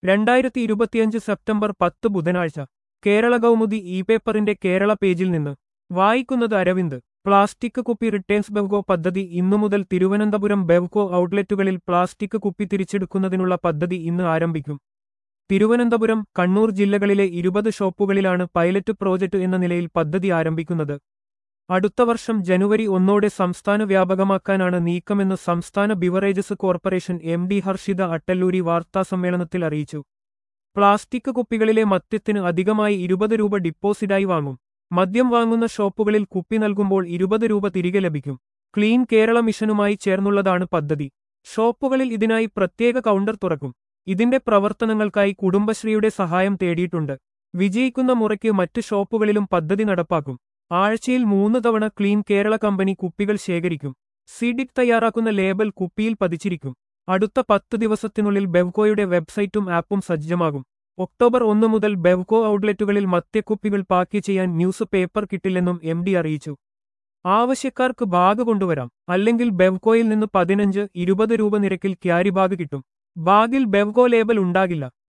2025 September 10 ബുധനാഴ്ച Kerala Kaumudi E പേപ്പറിന്റെ കേരള പേജിൽ നിന്ന് വായിക്കുന്നത് അരവിന്ദ്. പ്ലാസ്റ്റിക് കുപ്പി റിട്ടേൺസ് ബെവ്കോ പദ്ധതി ഇന്നു മുതൽ തിരുവനന്തപുരം ബെവ്കോ ഔട്ട്ലെറ്റുകളിൽ പ്ലാസ്റ്റിക് കുപ്പി തിരിച്ചെടുക്കുന്നതിനുള്ള പദ്ധതി ഇന്ന് ആരംഭിക്കും. തിരുവനന്തപുരം, കണ്ണൂർ ജില്ലകളിലെ 20 ഷോപ്പുകളിലാണ് പൈലറ്റ് പ്രോജക്ട് എന്ന നിലയിൽ പദ്ധതി ആരംഭിക്കുന്നത്. അടുത്ത വർഷം ജനുവരി 1 സംസ്ഥാന വ്യാപകമാക്കാനാണ് നീക്കമെന്ന് സംസ്ഥാന beverages corporation MD. Harshitha Attalluri വാർത്താസമ്മേളനത്തിൽ അറിയിച്ചു. പ്ലാസ്റ്റിക് കുപ്പികളിലെ മദ്യത്തിന് അധികമായി 20 രൂപ ഡിപ്പോസിറ്റായി വാങ്ങും. മദ്യം വാങ്ങുന്ന ഷോപ്പുകളിൽ കുപ്പി നൽകുമ്പോൾ 20 രൂപ തിരികെ ലഭിക്കും. ക്ലീൻ കേരള മിഷനുമായി ചേർന്നുള്ളതാണ് പദ്ധതി. ഷോപ്പുകളിൽ ഇതിനായി പ്രത്യേക കൗണ്ടർ തുറക്കും. ഇതിന്റെ പ്രവർത്തനങ്ങൾക്കായി കുടുംബശ്രീയുടെ സഹായം തേടിയിട്ടുണ്ട്. വിജയിക്കുന്ന മുറയ്ക്ക് മറ്റ് ഷോപ്പുകളിലും പദ്ധതി നടപ്പാക്കും. ആഴ്ചയിൽ 3 തവണ ക്ലീൻ കേരള കമ്പനി കുപ്പികൾ ശേഖരിക്കും. സിഡിക് തയ്യാറാക്കുന്ന ലേബൽ കുപ്പിയിൽ പതിച്ചിരിക്കും. അടുത്ത 10 ദിവസത്തിനുള്ളിൽ ബെവ്കോയുടെ വെബ്സൈറ്റും ആപ്പും സജ്ജമാകും. ഒക്ടോബർ 1 മുതൽ ബെവ്കോ ഔട്ട്ലെറ്റുകളിൽ മദ്യക്കുപ്പികൾ പാക്ക് ചെയ്യാൻ ന്യൂസ് പേപ്പർ കിട്ടില്ലെന്നും എം.ഡി. അറിയിച്ചു. ആവശ്യക്കാർക്ക് ബാഗ് കൊണ്ടുവരാം. അല്ലെങ്കിൽ ബെവ്കോയിൽ നിന്ന് 15-20 രൂപ നിരക്കിൽ ക്യാരി ബാഗ് കിട്ടും. ബാഗിൽ ബെവ്കോ ലേബൽ ഉണ്ടാകില്ല.